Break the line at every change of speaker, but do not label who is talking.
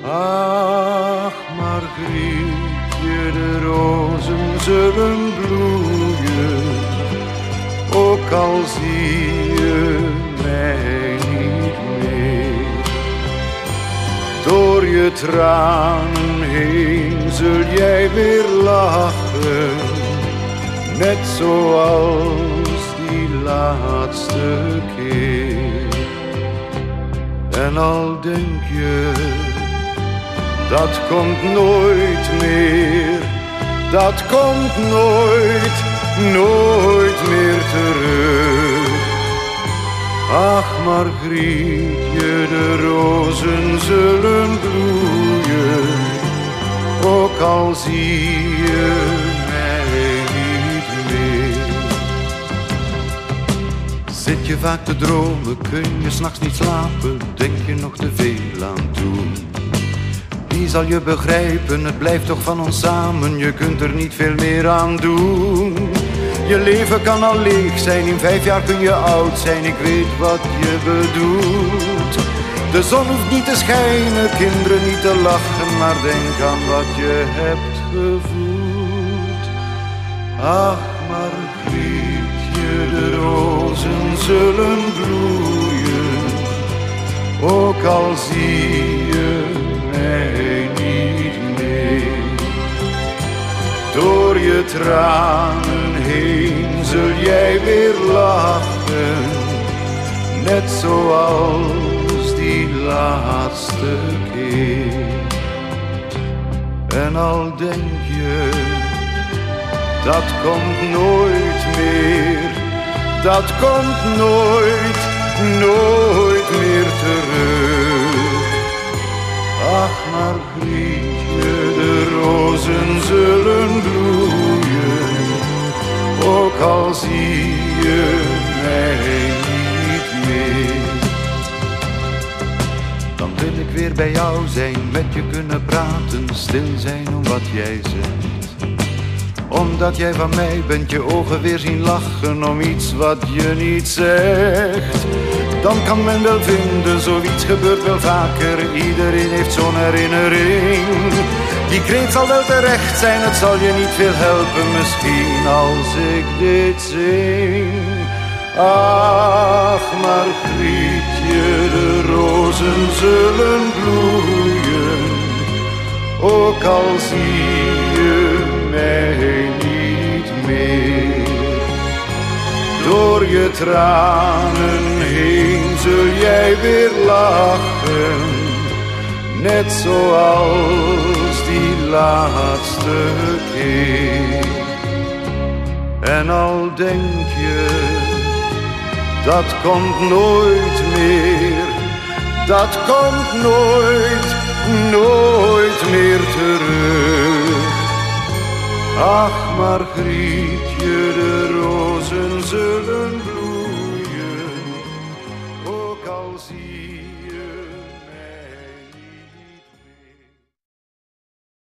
Ach, Margrietje, de rozen zullen bloeien, ook al zie je mij niet meer. Door je tranen heen zul jij weer lachen, net zoals die laatste keer. En al denk je, dat komt nooit meer, dat komt nooit, nooit meer terug. Ach, Margrietje, de rozen zullen bloeien, ook al zie je mij niet meer. Zit je vaak te dromen, kun je 's nachts niet slapen, denk je nog te veel aan toen. Wie zal je begrijpen, het blijft toch van ons samen, je kunt er niet veel meer aan doen. Je leven kan al leeg zijn, in 5 jaar kun je oud zijn, ik weet wat je bedoelt. De zon hoeft niet te schijnen, kinderen niet te lachen, maar denk aan wat je hebt gevoeld. Ach, Margrietje, de rozen zullen bloeien, ook al zie je mij niet meer. Door je tranen heen zul jij weer lachen, net zoals die laatste keer. En al denk je, dat komt nooit meer, dat komt nooit, nooit meer terug. Ach, Margrietje, de rozen zullen bloeien, ook al zie je mij niet meer. Dan wil ik weer bij jou zijn, met je kunnen praten, stil zijn om wat jij zegt. Omdat jij van mij bent, je ogen weer zien lachen om iets wat je niet zegt. Dan kan men wel vinden, zoiets gebeurt wel vaker, iedereen heeft zo'n herinnering. Die kreet zal wel terecht zijn, het zal je niet veel helpen misschien als ik dit zing. Ach, Margrietje, de rozen zullen bloeien, ook al zie je mij niet meer. Door je tranen heen zul jij weer lachen, net zoals die laatste keer. En al denk je, dat komt nooit meer, dat komt nooit,